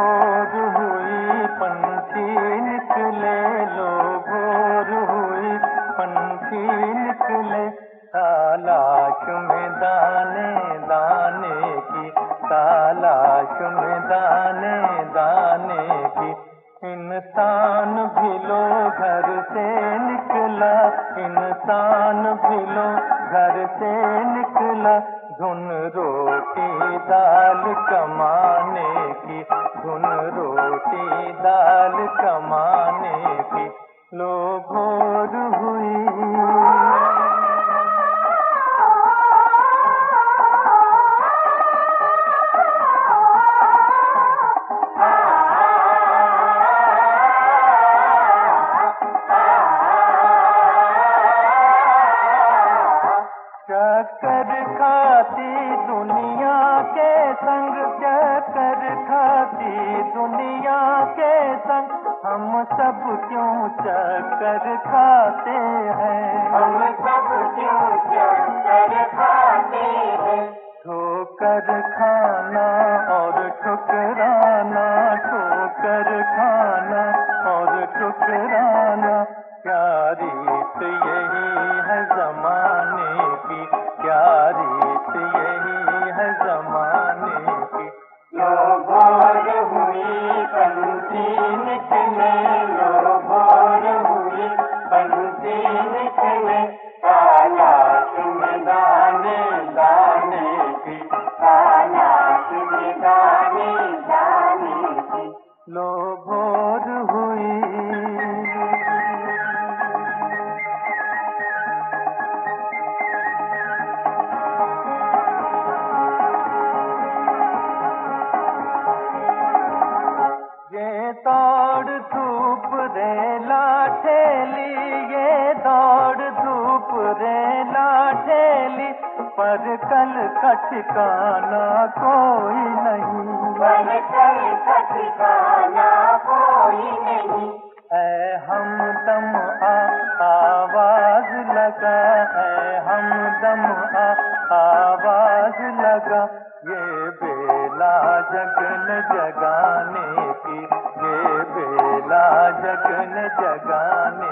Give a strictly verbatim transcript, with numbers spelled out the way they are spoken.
भोर हुई पंछी निकले, लो भोर हुई पंछी निकले, तलाश में दाने दाने की, तलाश में दाने दाने की। इंसान भी लो घर से निकला, इंसान भी लो घर से निकला, धुन रोटी दाल कमाने की, धुन रोटी दाल कमाने की। लो भोर हुई। चक्कर खाती दुनिया के संग, चक्कर खाती दुनिया के संग, हम सब क्यों चक्कर खाते हैं, हम सब क्यों चक्कर खाते हैं। ठोकर खाना और ठुकराना, ठोकर खाना और ठुकराना, क्या रीत यही है जमाने की, क्या रीत यही है जमाने की। लो भोर हुई पंछी निकले, लो भोर हुई पंछी निकले, तलाश में दाने दाने की, तलाश में दाने दाने की। लो भोर हुई। दौड़ धूप रेला ठेली, ये दौड़ धूप रेला ठेली, पर कल का ठिकाना कोई नहीं, पर कल का ठिकाना कोई नहीं। ऐ हमदम आ आवाज लगा, ऐ हमदम आ आवाज लगा, ये बेला जगन जगाने की, ये बेला जगन जगाने